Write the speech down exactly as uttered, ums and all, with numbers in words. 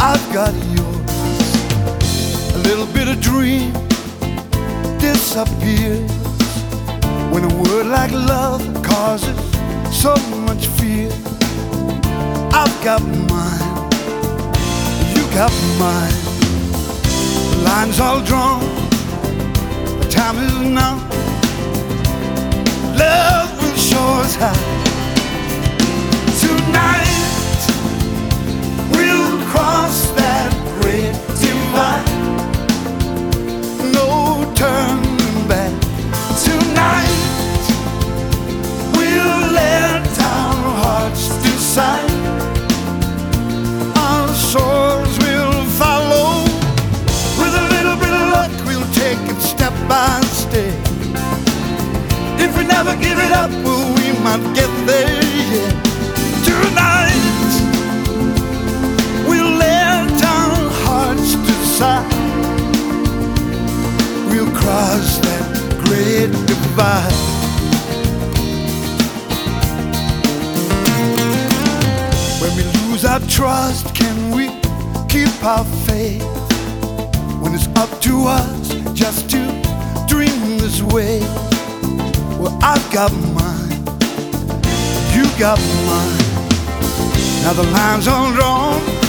I've got yours. A little bit of dream disappears when a word like love causes so much fear. I've got mine, you got mine. The line's all drawn, the time is now. Love will show us how. Tonight we'll cross that great divide. No turning back. Tonight we'll let our hearts decide. Our swords will follow. With a little bit of luck we'll take it step by step. If we never give it up, well, we might get there, yeah. Tonight we'll let our hearts decide. We'll cross that great divide. When we lose our trust, can we keep our faith? When it's up to us just to dream this way. Well, I've got mine, you got mine. Now the line's all drawn,